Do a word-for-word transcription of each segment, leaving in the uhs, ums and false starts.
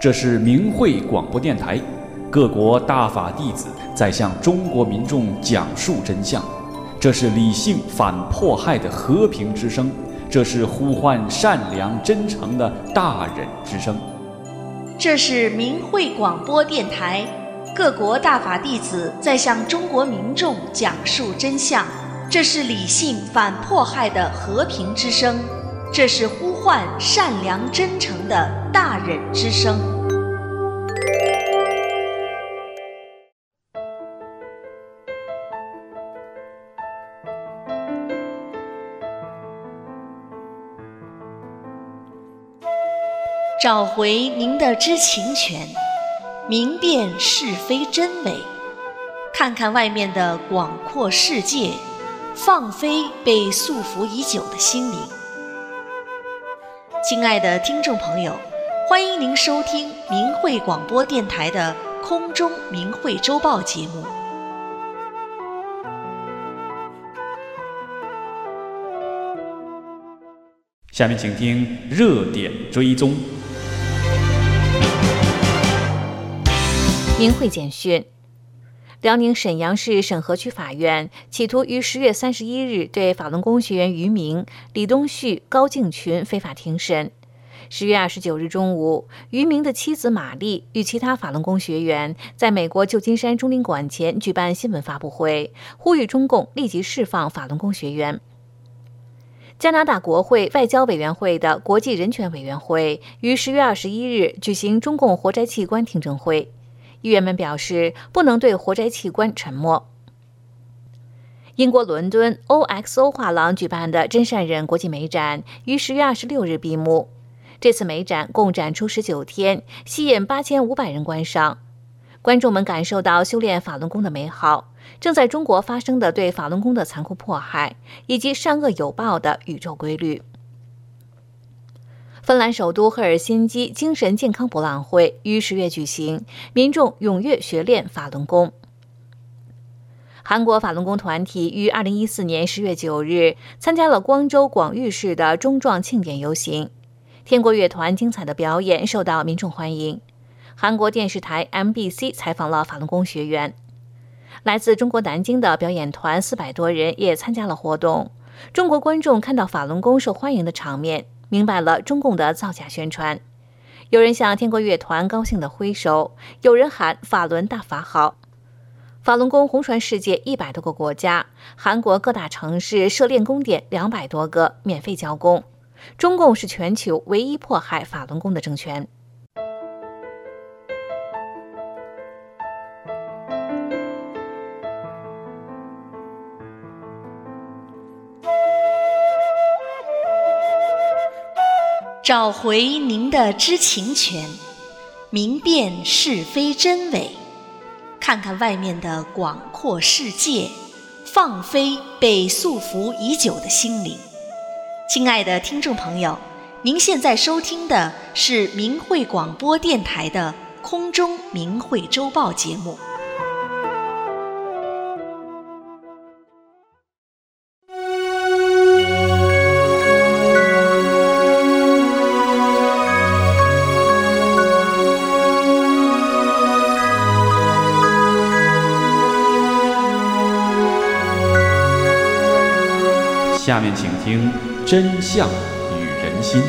这是明慧广播电台，各国大法弟子在向中国民众讲述真相。这是理性反迫害的和平之声，这是呼唤善良真诚的大忍之声。 这是明慧广播电台，各国大法弟子在向中国民众讲述真相。这是理性反迫害的和平之声，这是呼唤善良真诚的大忍之声。找回您的知情权，明辨是非真伪，看看外面的广阔世界，放飞被束缚已久的心灵。亲爱的听众朋友，欢迎您收听明慧广播电台的空中明慧周报节目。 下面请听热点追踪。 明慧简讯：辽宁沈阳市沈河区法院企图于十月三十一日对法轮功学员于明、李东旭、高敬群非法庭审。十月二十九日中午，于明的妻子玛丽与其他法轮功学员在美国旧金山中领馆前举办新闻发布会，呼吁中共立即释放法轮功学员。加拿大国会外交委员会的国际人权委员会于十月二十一日举行中共活摘器官听证会。议员们表示，不能对活摘器官沉默。英国伦敦 O X O 画廊举办的真善忍国际美展于十月二十六日闭幕。这次美展共展出十九天，吸引八千五百人观赏。观众们感受到修炼法轮功的美好，正在中国发生的对法轮功的残酷迫害，以及善恶有报的宇宙规律。芬兰首都赫尔辛基精神健康博览会于十月举行，民众踊跃学练法轮功。韩国法轮功团体于二零一四年十月九日参加了光州广域市的中壮庆典游行，天国乐团精彩的表演受到民众欢迎。韩国电视台 M B C 采访了法轮功学员，来自中国南京的表演团四百多人也参加了活动。中国观众看到法轮功受欢迎的场面，明白了中共的造假宣传。有人向天国乐团高兴地挥手，有人喊法轮大法好。法轮功红传世界一百多个国家，韩国各大城市设练功点两百多个，免费教功。中共是全球唯一迫害法轮功的政权。 找回您的知情权，明辨是非真伪，看看外面的广阔世界，放飞被束缚已久的心灵。亲爱的听众朋友，您现在收听的是明慧广播电台的空中明慧周报节目。 下面请听真相与人心。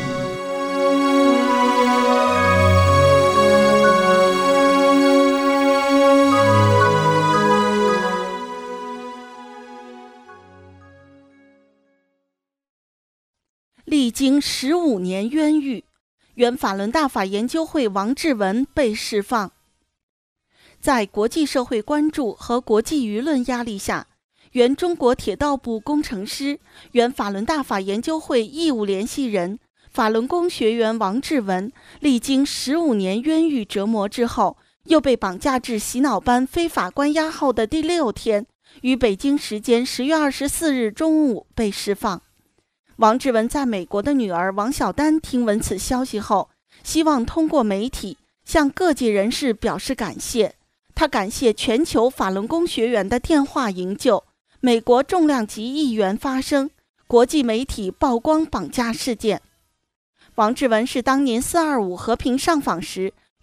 历经十五年冤狱，原法轮大法研究会王志文被释放。在国际社会关注和国际舆论压力下，原中国铁道部工程师、原法轮大法研究会义务联系人、法轮功学员王志文，历经十五年冤狱折磨之后，又被绑架至洗脑班非法关押后的第六天，于北京时间十月二十四日中午被释放。王志文在美国的女儿王小丹听闻此消息后，希望通过媒体向各界人士表示感谢。他感谢全球法轮功学员的电话营救，美国重量级议员发声，国际媒体曝光绑架事件。王志文是当年四二五和平上访时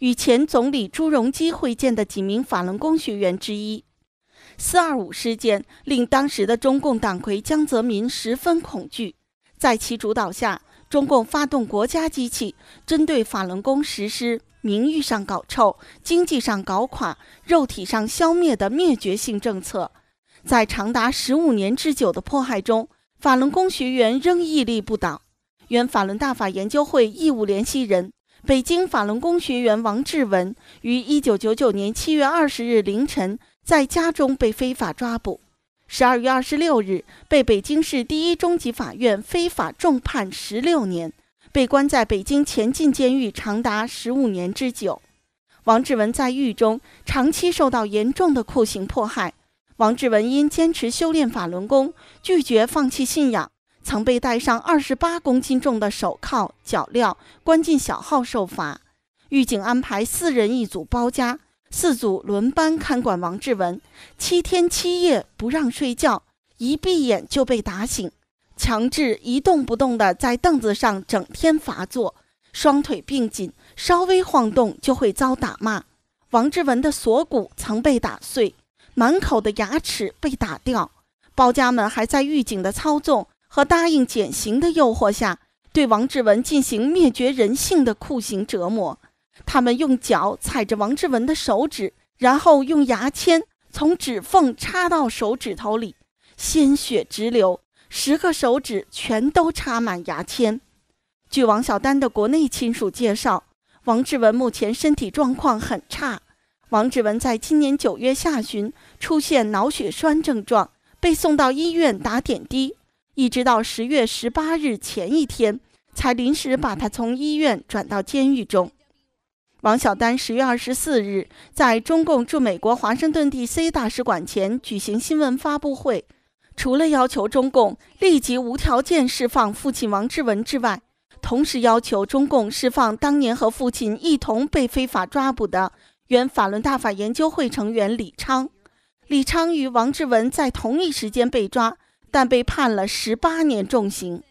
与前总理朱镕基会见的几名法轮功学员之一。四二五事件令当时的中共党魁江泽民十分恐惧，在其主导下，中共发动国家机器，针对法轮功实施名誉上搞臭、经济上搞垮、肉体上消灭的灭绝性政策。在长达十五年之久的迫害中，法轮功学员仍屹立不倒。原法轮大法研究会义务联系人、北京法轮功学员王志文于一九九九年七月二十日凌晨在家中被非法抓捕，十二月二十六日被北京市第一中级法院非法重判十六年，被关在北京前进监狱长达十五年之久。王志文在狱中长期受到严重的酷刑迫害。王志文因坚持修炼法轮功，拒绝放弃信仰，曾被戴上二十八公斤重的手铐、脚镣，关进小号受罚。狱警安排四人一组包夹，四组轮班看管王志文，七天七夜不让睡觉，一闭眼就被打醒，强制一动不动地在凳子上整天罚坐，双腿并紧，稍微晃动就会遭打骂。王志文的锁骨曾被打碎，满口的牙齿被打掉。包夹们还在狱警的操纵和答应减刑的诱惑下，对王志文进行灭绝人性的酷刑折磨。他们用脚踩着王志文的手指，然后用牙签从指缝插到手指头里，鲜血直流，十个手指全都插满牙签。据王小丹的国内亲属介绍，王志文目前身体状况很差。王志文在今年九月下旬出现脑血栓症状，被送到医院打点滴，一直到十月十八日前一天，才临时把他从医院转到监狱中。王小丹十月二十四日在中共驻美国华盛顿 D C 大使馆前举行新闻发布会，除了要求中共立即无条件释放父亲王志文之外，同时要求中共释放当年和父亲一同被非法抓捕的原法轮大法研究会成员李昌。李昌与王志文在同一时间被抓，但被判了十八年重刑。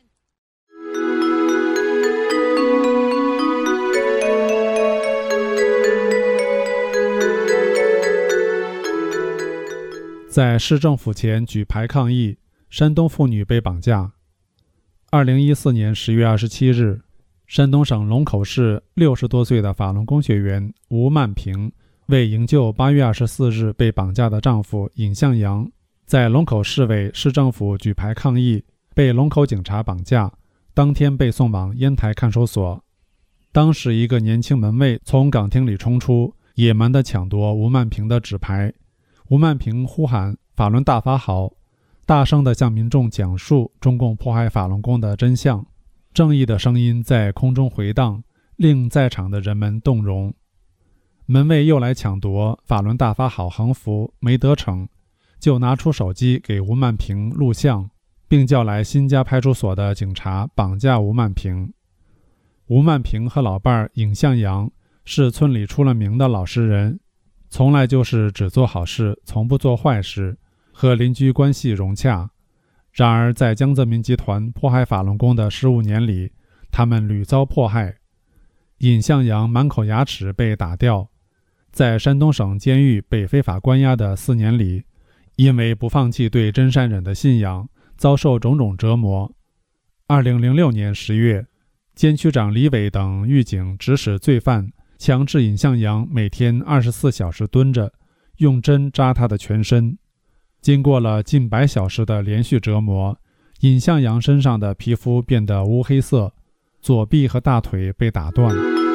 在市政府前举牌抗议，山东妇女被绑架。二零一四年十月二十七日，山东省龙口市六十多岁的法轮功学员吴曼平为营救八月二十四日被绑架的丈夫尹向阳，在龙口市委市政府举牌抗议，被龙口警察绑架，当天被送往烟台看守所。当时一个年轻门卫从岗厅里冲出，野蛮地抢夺吴曼平的纸牌。吴曼平呼喊法轮大法好，大声地向民众讲述中共迫害法轮功的真相。正义的声音在空中回荡，令在场的人们动容。门卫又来抢夺法轮大法好横幅，没得逞，就拿出手机给吴曼平录像，并叫来新家派出所的警察绑架吴曼平。吴曼平和老伴儿尹向阳是村里出了名的老实人，从来就是只做好事，从不做坏事，和邻居关系融洽。然而在江泽民集团迫害法轮功的十五年里，他们屡遭迫害。尹向阳满口牙齿被打掉，在山东省监狱被非法关押的四年里，因为不放弃对真善忍的信仰，遭受种种折磨。二零零六年十月，监区长李伟等狱警指使罪犯强制尹向阳每天二十四小时蹲着，用针扎他的全身。经过了近百小时的连续折磨，尹向阳身上的皮肤变得乌黑色，左臂和大腿被打断。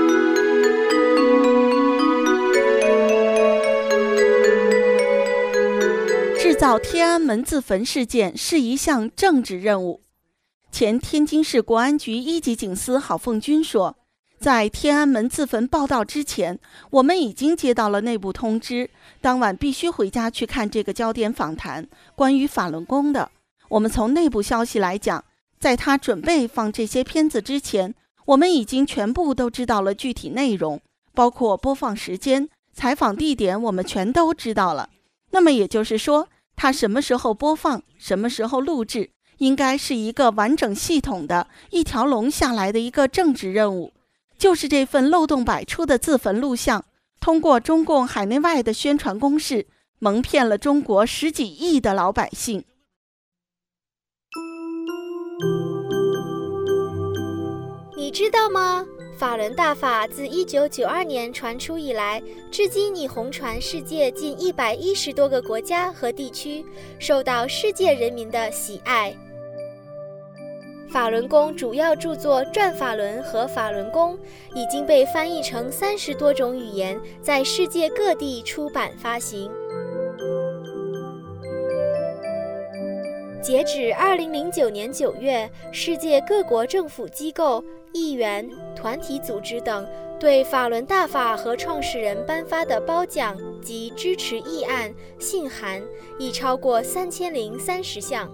制造天安门自焚事件是一项政治任务。前天津市国安局一级警司郝凤军说，在天安门自焚报道之前，我们已经接到了内部通知，当晚必须回家去看这个焦点访谈，关于法轮功的。我们从内部消息来讲，在他准备放这些片子之前，我们已经全部都知道了具体内容，包括播放时间、采访地点，我们全都知道了。那么也就是说，他什么时候播放，什么时候录制，应该是一个完整系统的一条龙下来的一个政治任务。 就是这份漏洞百出的自焚录像，通过中共海内外的宣传攻势，蒙骗了中国十几亿的老百姓。 你知道吗？法轮大法自一九九二年传出以来，至今已红传世界近一百一十多个国家和地区，受到世界人民的喜爱。法轮功主要著作《转法轮》和《法轮功》已经被翻译成三十多种语言，在世界各地出版发行。截止二零零九年九月，世界各国政府机构、议员、团体组织等对法轮大法和创始人颁发的褒奖及支持议案、信函已超过三千零三十项。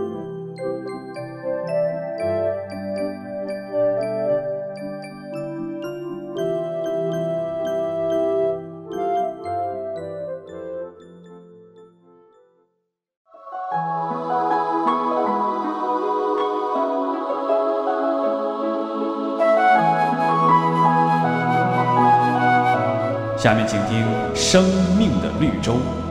下面请听《生命的绿洲》。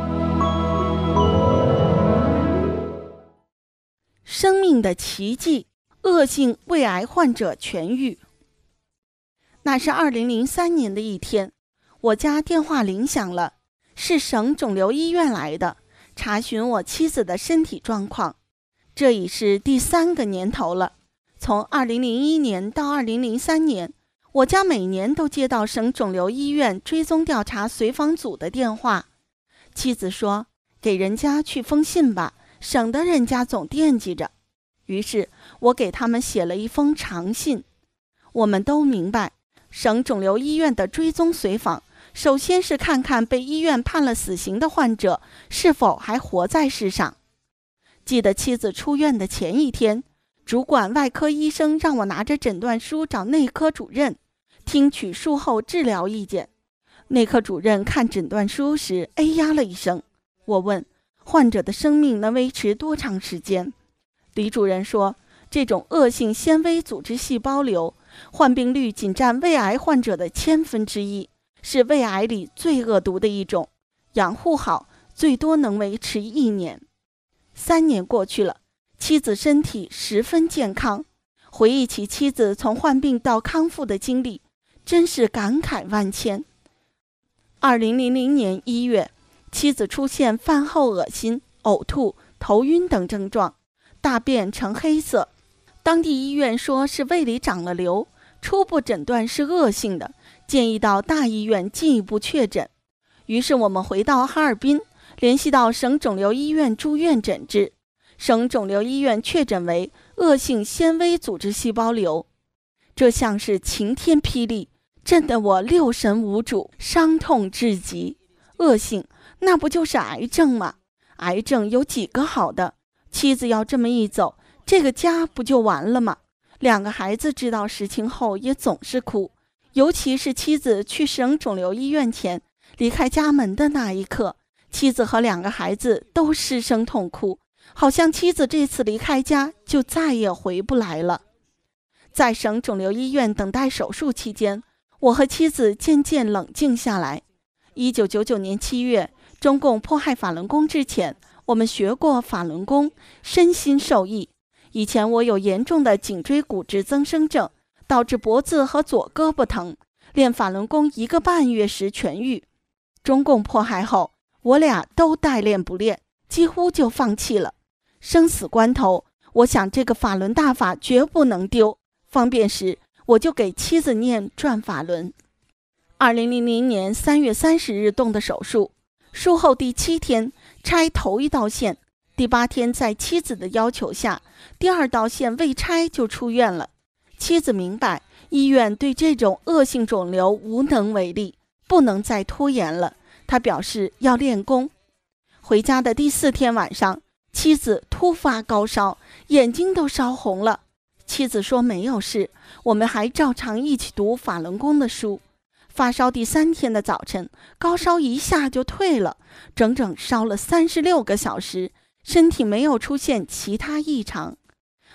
生命的奇迹，恶性胃癌患者痊愈。那是二零零三年的一天，我家电话铃响了，是省肿瘤医院来的，查询我妻子的身体状况。这已是第三个年头了，从二零零一年到二零零三年，我家每年都接到省肿瘤医院追踪调查随访组的电话。妻子说，给人家去封信吧，省得人家总惦记着。于是我给他们写了一封长信。我们都明白，省肿瘤医院的追踪随访，首先是看看被医院判了死刑的患者是否还活在世上。记得妻子出院的前一天，主管外科医生让我拿着诊断书找内科主任听取术后治疗意见。内科主任看诊断书时哎呀了一声。我问，患者的生命能维持多长时间？李主任说，这种恶性纤维组织细胞瘤患病率仅占胃癌患者的千分之一，是胃癌里最恶毒的一种，养护好最多能维持一年。三年过去了，妻子身体十分健康。回忆起妻子从患病到康复的经历，真是感慨万千。二零零零年一月，妻子出现饭后恶心、呕吐、头晕等症状，大便呈黑色。当地医院说是胃里长了瘤，初步诊断是恶性的，建议到大医院进一步确诊。于是我们回到哈尔滨，联系到省肿瘤医院住院诊治。省肿瘤医院确诊为恶性纤维组织细胞瘤。这像是晴天霹雳，震得我六神无主，伤痛至极。恶性，那不就是癌症吗？癌症有几个好的？妻子要这么一走，这个家不就完了吗？两个孩子知道实情后也总是哭，尤其是妻子去省肿瘤医院前离开家门的那一刻，妻子和两个孩子都失声痛哭，好像妻子这次离开家就再也回不来了。在省肿瘤医院等待手术期间，我和妻子渐渐冷静下来。一九九九年七月，中共迫害法轮功之前，我们学过法轮功，身心受益。以前我有严重的颈椎骨质增生症，导致脖子和左胳膊疼，练法轮功一个半月时痊愈。中共迫害后，我俩都代练不练，几乎就放弃了。生死关头，我想这个法轮大法绝不能丢。方便时，我就给妻子念转法轮。二零零零年三月三十日动的手术，术后第七天拆头一道线，第八天在妻子的要求下，第二道线未拆就出院了。妻子明白医院对这种恶性肿瘤无能为力，不能再拖延了。他表示要练功。回家的第四天晚上，妻子突发高烧，眼睛都烧红了。妻子说没有事，我们还照常一起读法轮功的书。发烧第三天的早晨，高烧一下就退了，整整烧了三十六个小时，身体没有出现其他异常。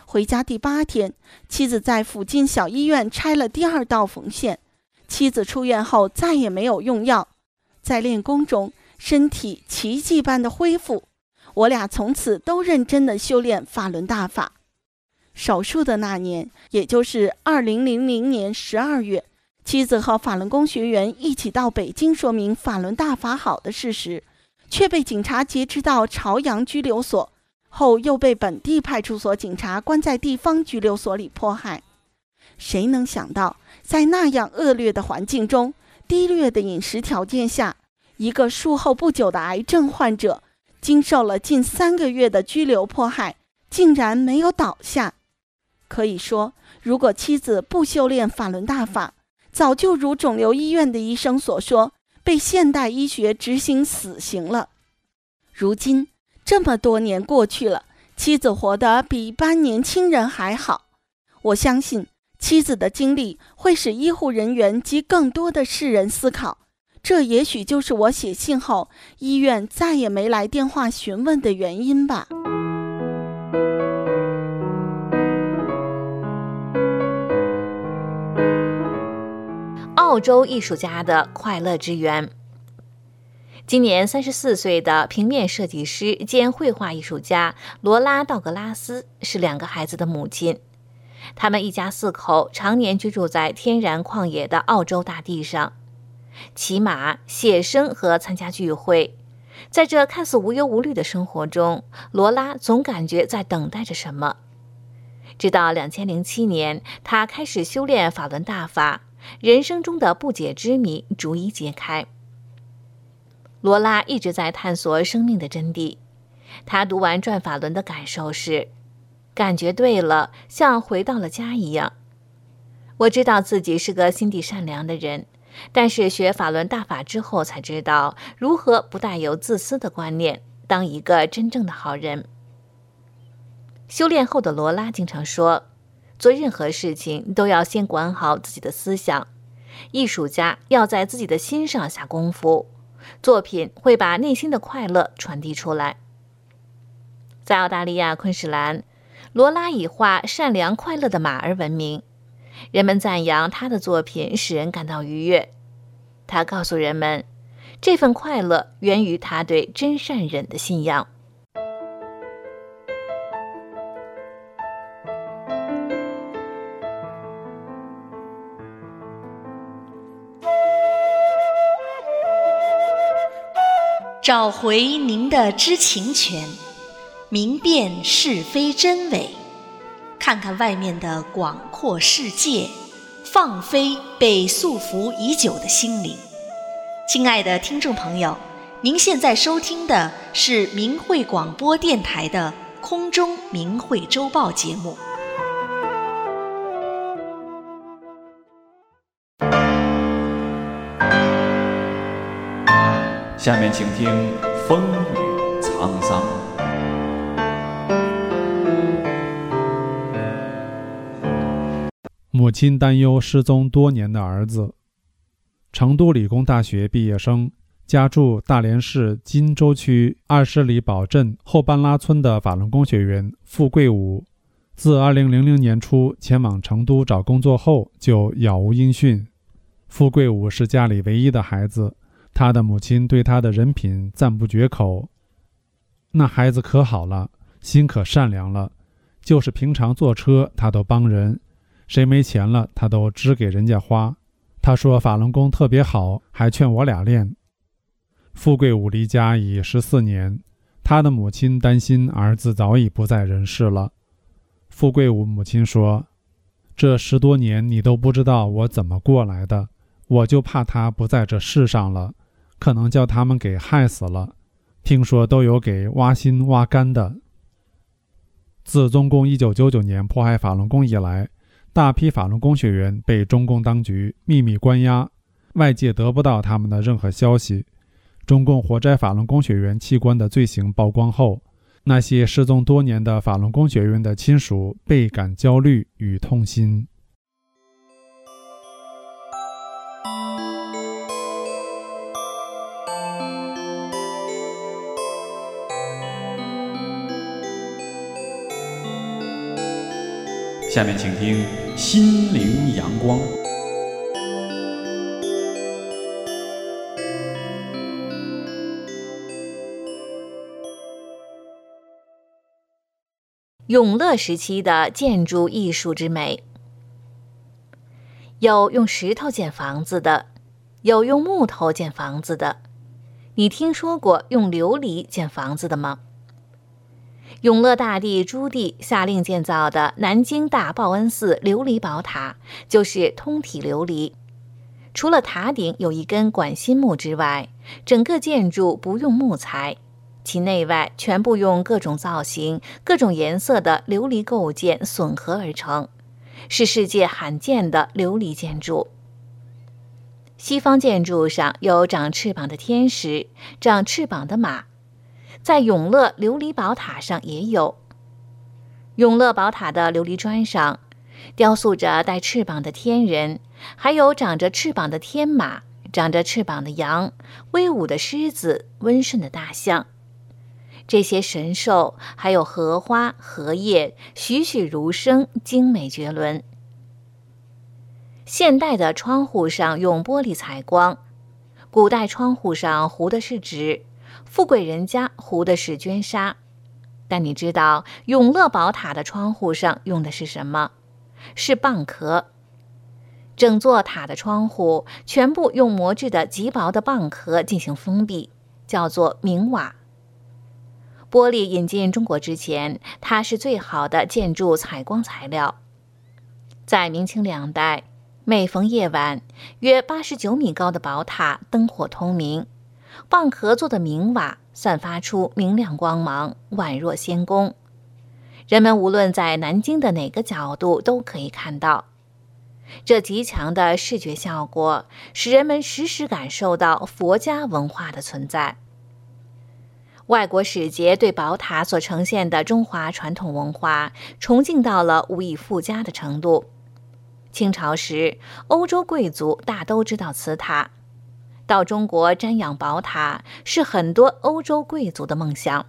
回家第八天，妻子在附近小医院拆了第二道缝线。妻子出院后再也没有用药，在练功中身体奇迹般的恢复。我俩从此都认真地修炼法轮大法。手术的那年，也就是二零零零年十二月，妻子和法轮功学员一起到北京说明法轮大法好的事实，却被警察劫持到朝阳拘留所，后又被本地派出所警察关在地方拘留所里迫害。谁能想到，在那样恶劣的环境中，低劣的饮食条件下，一个术后不久的癌症患者经受了近三个月的拘留迫害，竟然没有倒下。可以说，如果妻子不修炼法轮大法，早就如肿瘤医院的医生所说，被现代医学执行死刑了。如今这么多年过去了，妻子活得比一般年轻人还好。我相信妻子的经历会使医护人员及更多的世人思考，这也许就是我写信后医院再也没来电话询问的原因吧。 澳洲艺术家的快乐之源。今年三十四岁的平面设计师兼绘画艺术家罗拉·道格拉斯是两个孩子的母亲。他们一家四口常年居住在天然旷野的澳洲大地上，骑马、写生和参加聚会。在这看似无忧无虑的生活中，罗拉总感觉在等待着什么。直到二零零七年，他开始修炼法轮大法，人生中的不解之谜逐一揭开。罗拉一直在探索生命的真谛。他读完转法轮的感受是，感觉对了，像回到了家一样。我知道自己是个心地善良的人，但是学法轮大法之后才知道如何不带有自私的观念，当一个真正的好人。修炼后的罗拉经常说，做任何事情都要先管好自己的思想，艺术家要在自己的心上下功夫，作品会把内心的快乐传递出来。在澳大利亚昆士兰，罗拉以画善良快乐的马儿闻名，人们赞扬他的作品使人感到愉悦。他告诉人们，这份快乐源于他对真善忍的信仰。 找回您的知情权，明辨是非真伪，看看外面的广阔世界，放飞被束缚已久的心灵。亲爱的听众朋友，您现在收听的是明慧广播电台的空中明慧周报节目。 下面请听风雨沧桑。 母亲担忧失踪多年的儿子。成都理工大学毕业生，家住大连市金州区二十里堡镇后半拉村的法轮功学员付贵武，自二零零零年初前往成都找工作后就杳无音讯。付贵武是家里唯一的孩子，他的母亲对他的人品赞不绝口。那孩子可好了，心可善良了，就是平常坐车他都帮人，谁没钱了他都支给人家花。他说法轮功特别好，还劝我俩练。付贵武离家已十四年，他的母亲担心儿子早已不在人世了。付贵武母亲说，这十多年你都不知道我怎么过来的，我就怕他不在这世上了，可能叫他们给害死了，听说都有给挖心挖肝的。自中共一九九九年迫害法轮功以来，大批法轮功学员被中共当局秘密关押，外界得不到他们的任何消息。中共活摘法轮功学员器官的罪行曝光后，那些失踪多年的法轮功学员的亲属倍感焦虑与痛心。 下面请听《心灵阳光》。 永乐时期的建筑艺术之美。有用石头建房子的，有用木头建房子的。你听说过用琉璃建房子的吗？永乐大帝朱棣下令建造的南京大报恩寺琉璃宝塔，就是通体琉璃。除了塔顶有一根管心木之外，整个建筑不用木材，其内外全部用各种造型、各种颜色的琉璃构件混合而成，是世界罕见的琉璃建筑。西方建筑上有长翅膀的天使、长翅膀的马，在永乐琉璃宝塔上也有。永乐宝塔的琉璃砖上雕塑着带翅膀的天人，还有长着翅膀的天马、长着翅膀的羊、威武的狮子、温顺的大象。这些神兽还有荷花、荷叶，栩栩如生，精美绝伦。现代的窗户上用玻璃采光，古代窗户上糊的是纸，富贵人家糊的是绢纱。但你知道永乐宝塔的窗户上用的是什么？是蚌壳。整座塔的窗户全部用磨制的极薄的蚌壳进行封闭，叫做明瓦。玻璃引进中国之前，它是最好的建筑采光材料。在明清两代，每逢夜晚，约八十九米高的宝塔灯火通明，蚌壳做的明瓦散发出明亮光芒，宛若仙宫。人们无论在南京的哪个角度都可以看到。这极强的视觉效果，使人们时时感受到佛家文化的存在。外国使节对宝塔所呈现的中华传统文化崇敬到了无以复加的程度。清朝时，欧洲贵族大都知道此塔，到中国瞻仰宝塔是很多欧洲贵族的梦想。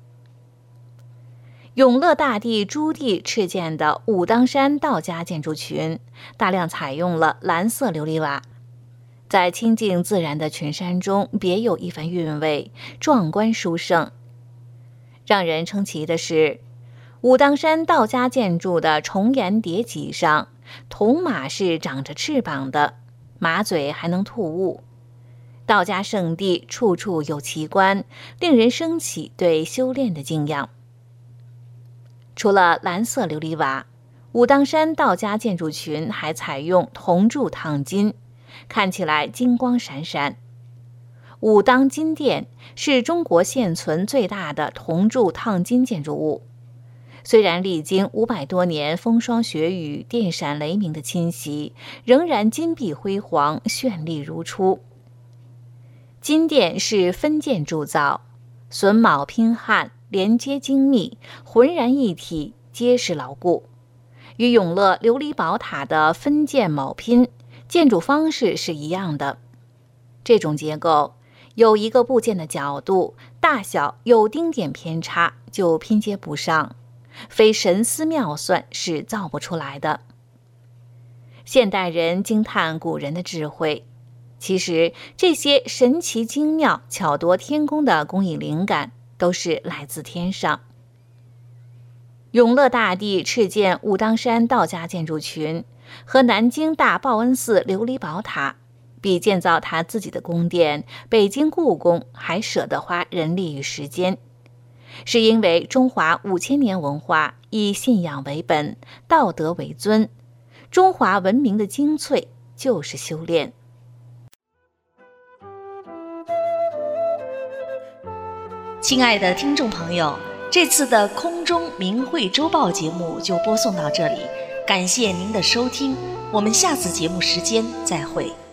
永乐大帝朱棣敕建的武当山道家建筑群，大量采用了蓝色琉璃瓦，在清净自然的群山中别有一番韵味，壮观殊胜。让人称奇的是，武当山道家建筑的重檐叠脊上，铜马是长着翅膀的，马嘴还能吐雾。道家圣地处处有奇观，令人升起对修炼的敬仰。除了蓝色琉璃瓦，武当山道家建筑群还采用铜铸烫金，看起来金光闪闪。武当金殿是中国现存最大的铜铸烫金建筑物，虽然历经五百多年风霜雪雨、电闪雷鸣的侵袭，仍然金碧辉煌，绚丽如初。金殿是分件铸造，榫卯拼焊，连接精密，浑然一体，结实牢固。与永乐琉璃宝塔的分件铆拼建筑方式是一样的。这种结构有一个部件的角度、大小有丁点偏差，就拼接不上，非神思妙算是造不出来的。现代人惊叹古人的智慧，其实这些神奇精妙、巧夺天工的工艺灵感都是来自天上。永乐大帝敕建武当山道家建筑群和南京大报恩寺琉璃宝塔，比建造他自己的宫殿北京故宫还舍得花人力与时间，是因为中华五千年文化以信仰为本，道德为尊，中华文明的精粹就是修炼。 亲爱的听众朋友，这次的空中明慧周报节目就播送到这里，感谢您的收听，我们下次节目时间再会。